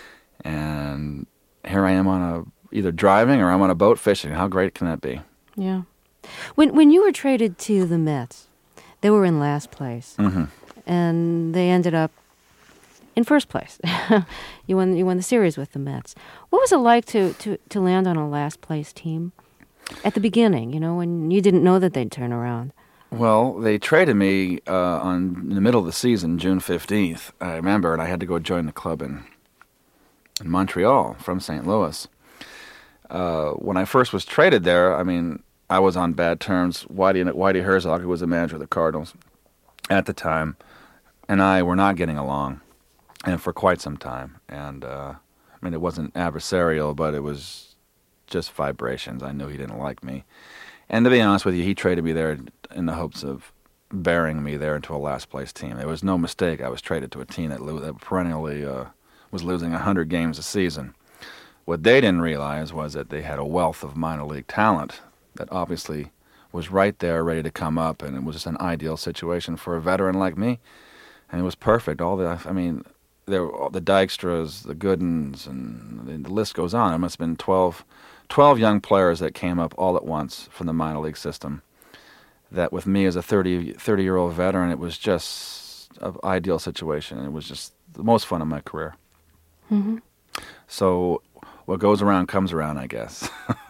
And here I am on a either driving or I'm on a boat fishing. How great can that be? Yeah. When when you were traded to the Mets, they were in last place, mm-hmm. and they ended up in first place. you won you won the series with the Mets. What was it like to, to, to land on a last place team at the beginning, you know, when you didn't know that they'd turn around? Well, they traded me uh, on in the middle of the season, June fifteenth, I remember, and I had to go join the club in, in Montreal from Saint Louis. Uh, when I first was traded there, I mean, I was on bad terms. Whitey, Whitey Herzog, who was the manager of the Cardinals at the time, and I were not getting along, and for quite some time. And, uh, I mean, it wasn't adversarial, but it was just vibrations. I knew he didn't like me. And to be honest with you, he traded me there in the hopes of burying me there into a last-place team. There was no mistake. I was traded to a team that, lo- that perennially uh, was losing one hundred games a season. What they didn't realize was that they had a wealth of minor league talent that obviously was right there, ready to come up, and it was just an ideal situation for a veteran like me. And it was perfect. All the, I mean, there were the Dykstras, the Goodens, and the list goes on. There must have been twelve, twelve young players that came up all at once from the minor league system. That with me as a thirty, thirty-year-old veteran, it was just an ideal situation. It was just the most fun of my career. Mm-hmm. So what goes around comes around, I guess.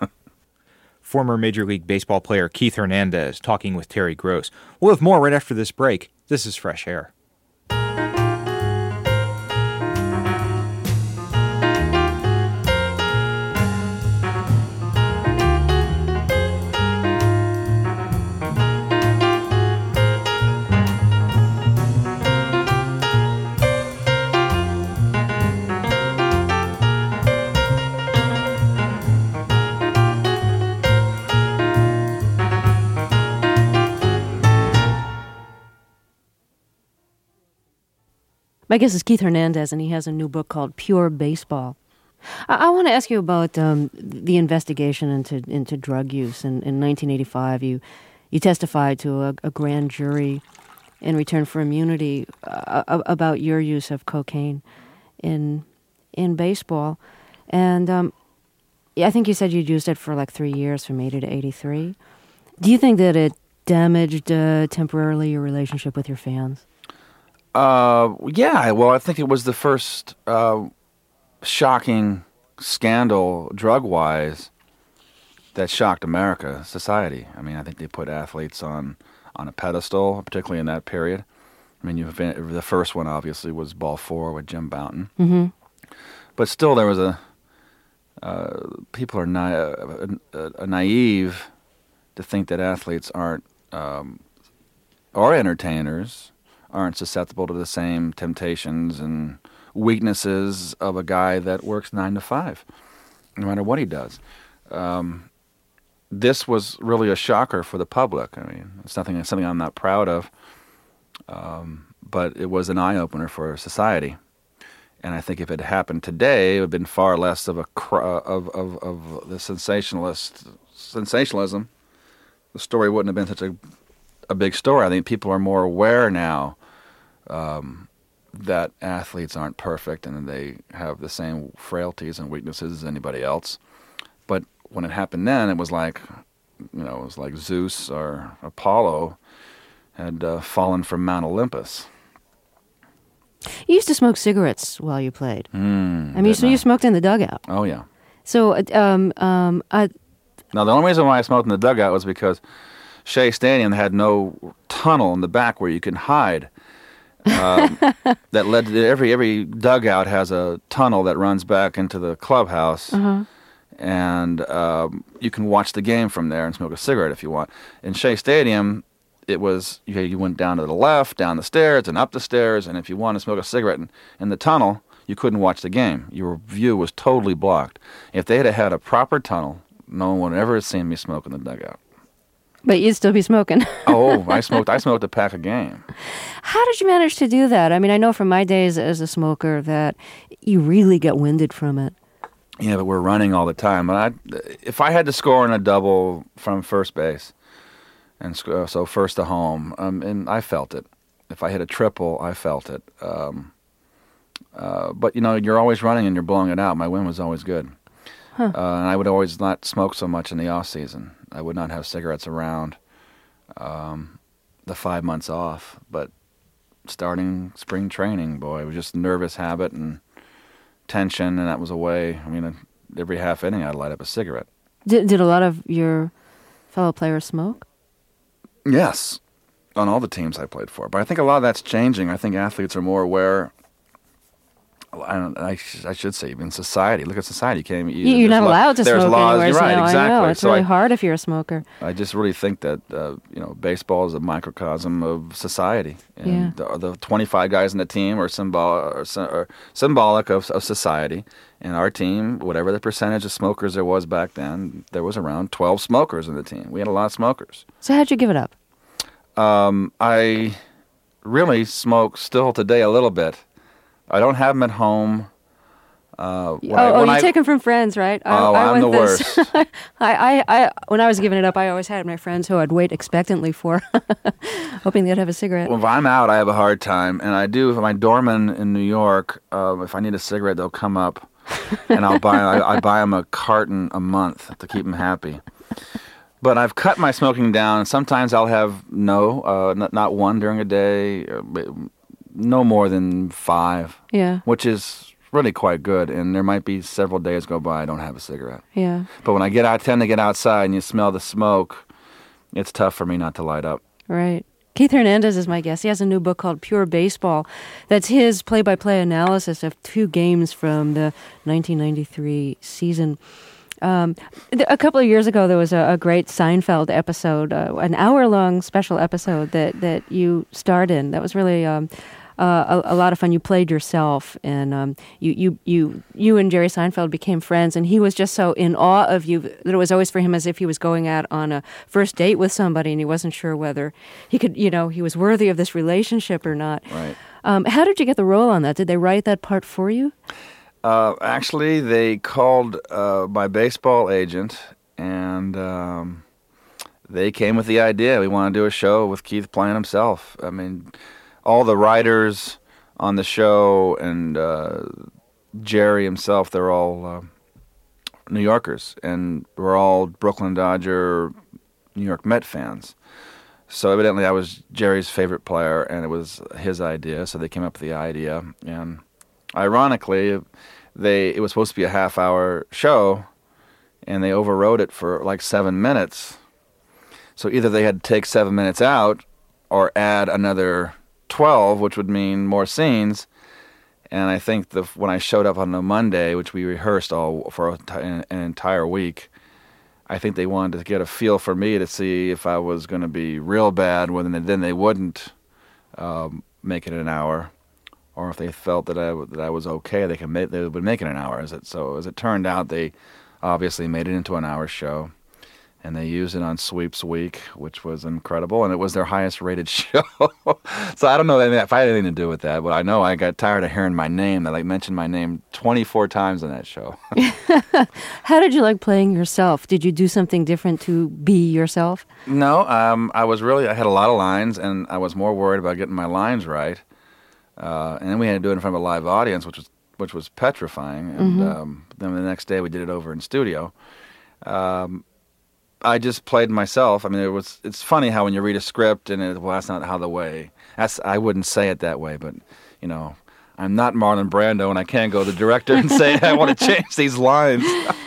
Former Major League Baseball player Keith Hernandez talking with Terry Gross. We'll have more right after this break. This is Fresh Air. My guest is Keith Hernandez, and he has a new book called Pure Baseball. I, I want to ask you about um, the investigation into into drug use. In, in nineteen eighty-five, you you testified to a, a grand jury in return for immunity uh, about your use of cocaine in in baseball, and um, I think you said you'd used it for like three years, from eighty to eighty-three. Do you think that it damaged uh, temporarily your relationship with your fans? Uh, yeah, well, I think it was the first uh, shocking scandal, drug-wise, that shocked America, society. I mean, I think they put athletes on, on a pedestal, particularly in that period. I mean, you've been, the first one, obviously, was Ball Four with Jim Bouton. Mm-hmm. But still, there was a... Uh, people are na- uh, uh, naive to think that athletes aren't... Um, or entertainers... aren't susceptible to the same temptations and weaknesses of a guy that works nine to five, no matter what he does. Um, this was really a shocker for the public. I mean, it's nothing, it's something I'm not proud of, um, but it was an eye-opener for society. And I think if it happened today, it would have been far less of a cr- of, of of the sensationalist sensationalism. The story wouldn't have been such a a big story. I think people are more aware now um, that athletes aren't perfect and they have the same frailties and weaknesses as anybody else. But when it happened then, it was like, you know, it was like Zeus or Apollo had uh, fallen from Mount Olympus. You used to smoke cigarettes while you played. Mm, I mean, so you smoked in the dugout. Oh, yeah. So, um, um, I... Now, the only reason why I smoked in the dugout was because Shea Stadium had no tunnel in the back where you can hide. Um, that led to every every dugout has a tunnel that runs back into the clubhouse, uh-huh. and um, you can watch the game from there and smoke a cigarette if you want. In Shea Stadium, it was you, you went down to the left, down the stairs, and up the stairs, and if you wanted to smoke a cigarette in, in the tunnel, you couldn't watch the game. Your view was totally blocked. If they had had a proper tunnel no one would ever have seen me smoke in the dugout. But you'd still be smoking. oh, I smoked. I smoked a pack a game. How did you manage to do that? I mean, I know from my days as a smoker that you really get winded from it. Yeah, but we're running all the time. And I, if I had to score in a double from first base, and sc- so first to home, um, and I felt it. If I hit a triple, I felt it. Um, uh, but you know, you're always running and you're blowing it out. My wind was always good, huh. uh, and I would always not smoke so much in the off season. I would not have cigarettes around um, the five months off. But starting spring training, boy, it was just a nervous habit and tension, and that was a way. I mean, every half inning, I'd light up a cigarette. Did, did a lot of your fellow players smoke? Yes, on all the teams I played for. But I think a lot of that's changing. I think athletes are more aware. I don't. I, sh- I should say, even society. Look at society. You can't. You, you're not lo- allowed to there's smoke laws. anywhere. You're right. So Exactly. I know it's so really I, hard if you're a smoker. I just really think that uh, you know, baseball is a microcosm of society, and yeah. the, the twenty-five guys in the team are symbol are, are symbolic of, of society. And our team, whatever the percentage of smokers there was back then, there was around twelve smokers in the team. We had a lot of smokers. So how'd you give it up? Um, I really smoke still today a little bit. I don't have them at home. Uh, oh, I, oh you I, take them from friends, right? I, oh, I I'm the this. worst. I, I, I, when I was giving it up, I always had my friends who I'd wait expectantly for, hoping they'd have a cigarette. Well, if I'm out, I have a hard time. And I do, my doorman in New York, uh, if I need a cigarette, they'll come up, and I'll buy, I, I buy them a carton a month to keep them happy. But I've cut my smoking down. Sometimes I'll have no, uh, not, not one during a day, no more than five. Yeah. Which is really quite good. And there might be several days go by I don't have a cigarette. Yeah. But when I get out, I tend to get outside and you smell the smoke, it's tough for me not to light up. Right. Keith Hernandez is my guest. He has a new book called Pure Baseball. That's his play-by-play analysis of two games from the nineteen ninety-three season. Um, a couple of years ago, there was a, a great Seinfeld episode, uh, an hour-long special episode that, that you starred in. That was really um, uh, a, a lot of fun. You played yourself, and um, you, you, you, you and Jerry Seinfeld became friends, and he was just so in awe of you that it was always for him as if he was going out on a first date with somebody, and he wasn't sure whether he could, you know, he was worthy of this relationship or not. Right. Um, how did you get the role on that? Did they write that part for you? Uh, actually, they called uh, my baseball agent, and um, they came with the idea. We want to do a show with Keith playing himself. I mean, all the writers on the show and uh, Jerry himself, they're all uh, New Yorkers, and we're all Brooklyn Dodger, New York Met fans. So evidently I was Jerry's favorite player, and it was his idea, so they came up with the idea, and ironically, they it was supposed to be a half-hour show, and they overrode it for like seven minutes. So either they had to take seven minutes out or add another twelve, which would mean more scenes. And I think the when I showed up on the Monday, which we rehearsed all for an, an entire week, I think they wanted to get a feel for me to see if I was going to be real bad, when then they wouldn't um, make it an hour. Or if they felt that I that I was okay, they could make they would make it an hour. As it so as it turned out, they obviously made it into an hour show, and they used it on Sweeps Week, which was incredible, and it was their highest rated show. So I don't know if I had anything to do with that, but I know I got tired of hearing my name. They like mentioned my name twenty-four times in that show. How did you like playing yourself? Did you do something different to be yourself? No, um, I was really I had a lot of lines, and I was more worried about getting my lines right. Uh, and then we had to do it in front of a live audience, which was which was petrifying. And Mm-hmm. um, then the next day we did it over in studio. Um, I just played myself. I mean, it was. It's funny how when you read a script and it, well, that's not how the way. That's I wouldn't say it that way, but you know, I'm not Marlon Brando, and I can't go to the director and say I want to change these lines.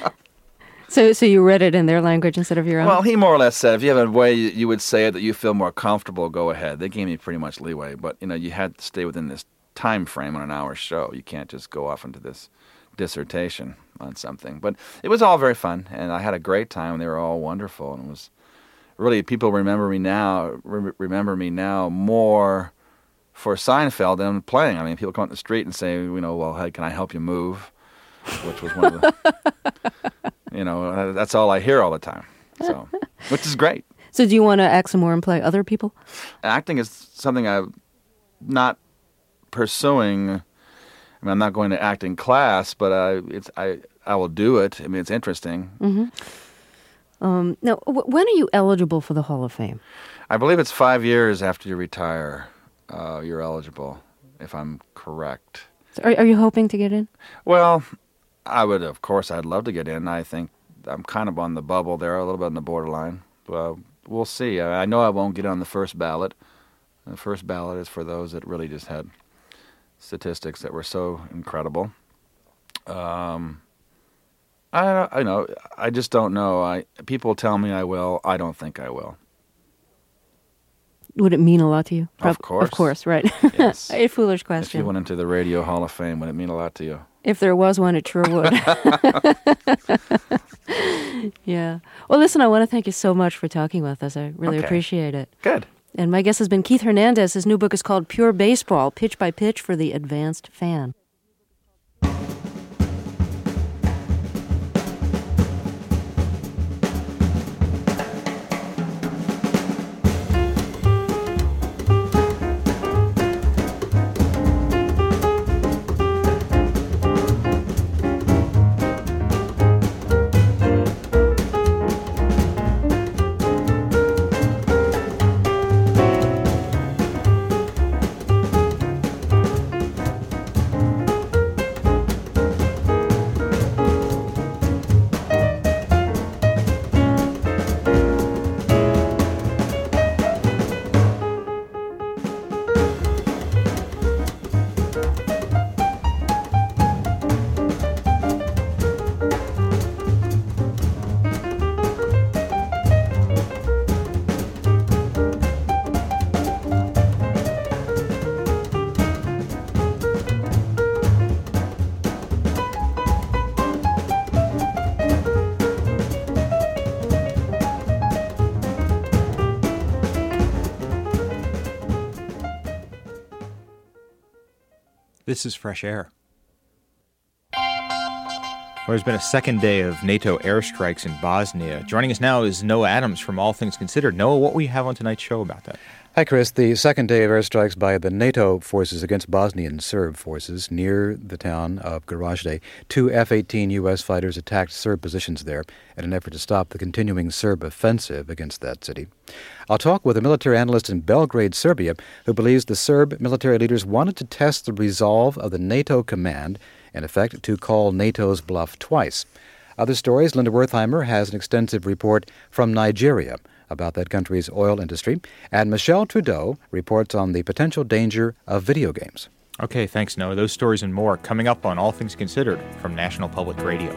So, so you read it in their language instead of your own? Well, he more or less said, if you have a way you, you would say it that you feel more comfortable, go ahead. They gave me pretty much leeway, but you know, you had to stay within this time frame on an hour show. You can't just go off into this dissertation on something. But it was all very fun, and I had a great time. They were all wonderful, and it was really, people remember me now. Re- remember me now more for Seinfeld than playing. I mean, people come up the street and say, you know, well, hey, can I help you move? Which was one of the. You know, that's all I hear all the time. So, which is great. So do you want to act some more and play other people? Acting is something I'm not pursuing. I mean, I'm not going to acting class, but I, it's I, I will do it. I mean, it's interesting. Mm-hmm. Um, now, w- when are you eligible for the Hall of Fame? I believe it's five years after you retire, uh, you're eligible, if I'm correct. So are, are you hoping to get in? Well, I would, of course, I'd love to get in. I think I'm kind of on the bubble there, a little bit on the borderline. Well, we'll see. I, I know I won't get on the first ballot. The first ballot is for those that really just had statistics that were so incredible. Um, I, I know. I just don't know. I people tell me I will. I don't think I will. Would it mean a lot to you? Of course. Of course, right. Yes. A foolish question. If you went into the Radio Hall of Fame, would it mean a lot to you? If there was one, it sure would. Yeah. Well, listen, I want to thank you so much for talking with us. I really Okay. appreciate it. Good. And my guest has been Keith Hernandez. His new book is called Pure Baseball, Pitch by Pitch for the Advanced Fan. This is Fresh Air. Well, there's been a second day of NATO airstrikes in Bosnia. Joining us now is Noah Adams from All Things Considered. Noah, what will you have on tonight's show about that? Hi, Chris. The second day of airstrikes by the NATO forces against Bosnian Serb forces near the town of Gorazde. Two F eighteen U S fighters attacked Serb positions there in an effort to stop the continuing Serb offensive against that city. I'll talk with a military analyst in Belgrade, Serbia, who believes the Serb military leaders wanted to test the resolve of the NATO command, in effect, to call NATO's bluff twice. Other stories, Linda Wertheimer has an extensive report from Nigeria about that country's oil industry, and Michelle Trudeau reports on the potential danger of video games. Okay, thanks, Noah. Those stories and more coming up on All Things Considered from National Public Radio.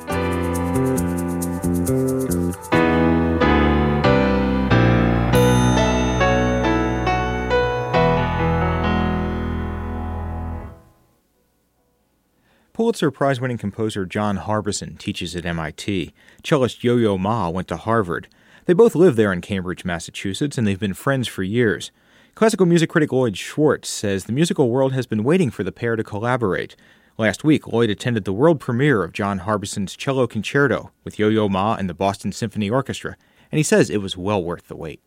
Pulitzer Prize-winning composer John Harbison teaches at M I T. Cellist Yo-Yo Ma went to Harvard. They both live there in Cambridge, Massachusetts, and they've been friends for years. Classical music critic Lloyd Schwartz says the musical world has been waiting for the pair to collaborate. Last week, Lloyd attended the world premiere of John Harbison's Cello Concerto with Yo-Yo Ma and the Boston Symphony Orchestra, and he says it was well worth the wait.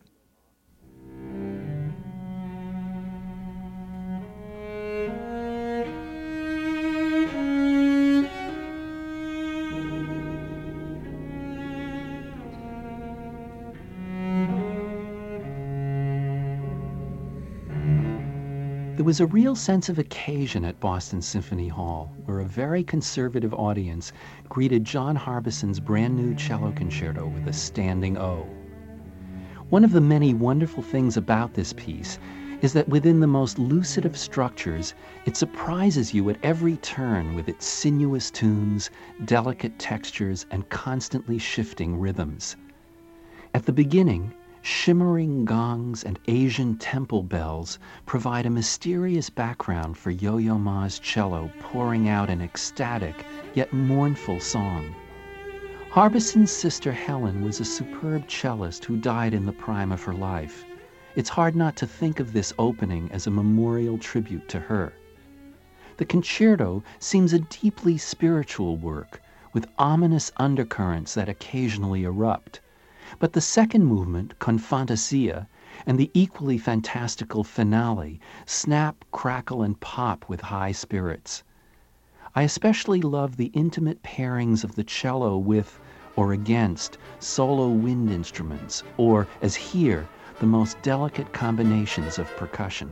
There was a real sense of occasion at Boston Symphony Hall, where a very conservative audience greeted John Harbison's brand new cello concerto with a standing O. One of the many wonderful things about this piece is that within the most lucid of structures, it surprises you at every turn with its sinuous tunes, delicate textures, and constantly shifting rhythms. At the beginning, shimmering gongs and Asian temple bells provide a mysterious background for Yo-Yo Ma's cello pouring out an ecstatic yet mournful song. Harbison's sister Helen was a superb cellist who died in the prime of her life. It's hard not to think of this opening as a memorial tribute to her. The concerto seems a deeply spiritual work, with ominous undercurrents that occasionally erupt. But the second movement, Con Fantasia, and the equally fantastical finale snap, crackle, and pop with high spirits. I especially love the intimate pairings of the cello with, or against, solo wind instruments, or, as here, the most delicate combinations of percussion.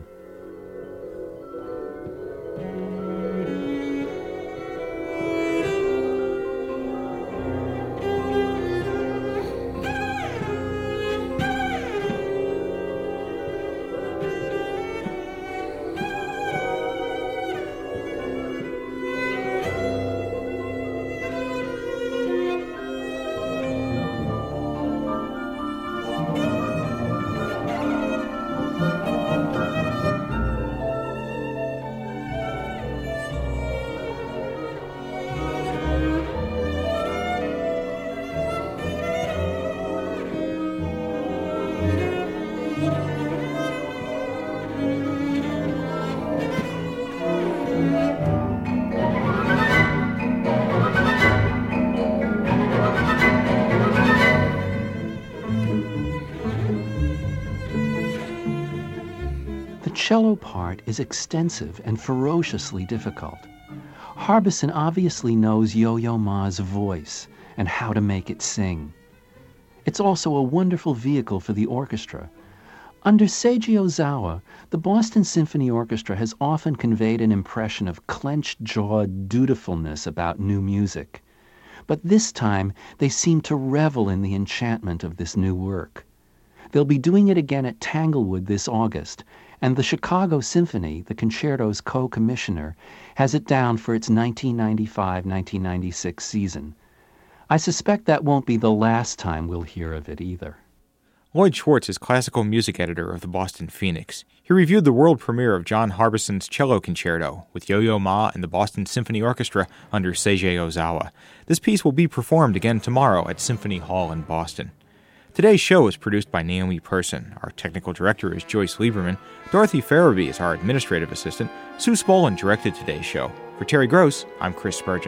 The cello part is extensive and ferociously difficult. Harbison obviously knows Yo-Yo Ma's voice and how to make it sing. It's also a wonderful vehicle for the orchestra. Under Seiji Ozawa, the Boston Symphony Orchestra has often conveyed an impression of clenched-jawed dutifulness about new music. But this time, they seem to revel in the enchantment of this new work. They'll be doing it again at Tanglewood this August, and the Chicago Symphony, the concerto's co-commissioner, has it down for its nineteen ninety-five nineteen ninety-six season. I suspect that won't be the last time we'll hear of it either. Lloyd Schwartz is classical music editor of the Boston Phoenix. He reviewed the world premiere of John Harbison's Cello Concerto with Yo-Yo Ma and the Boston Symphony Orchestra under Seiji Ozawa. This piece will be performed again tomorrow at Symphony Hall in Boston. Today's show is produced by Naomi Person. Our technical director is Joyce Lieberman. Dorothy Farabee is our administrative assistant. Sue Smolin directed today's show. For Terry Gross, I'm Chris Spurgeon.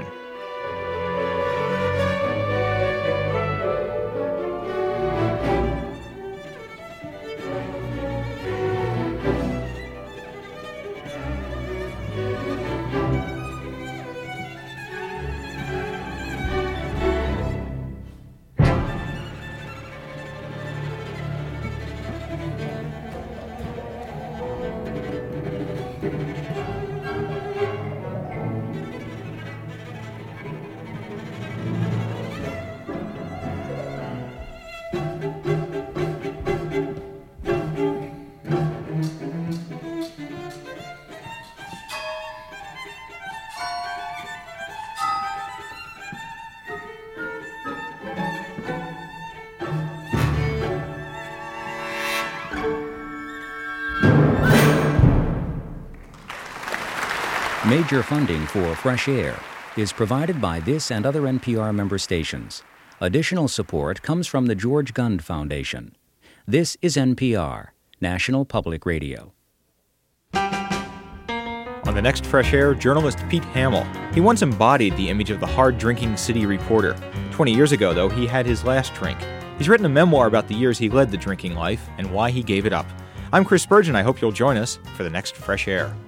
Major funding for Fresh Air is provided by this and other N P R member stations. Additional support comes from the George Gund Foundation. This is N P R, National Public Radio. On the next Fresh Air, journalist Pete Hamill. He once embodied the image of the hard-drinking city reporter. Twenty years ago, though, he had his last drink. He's written a memoir about the years he led the drinking life and why he gave it up. I'm Chris Spurgeon. I hope you'll join us for the next Fresh Air.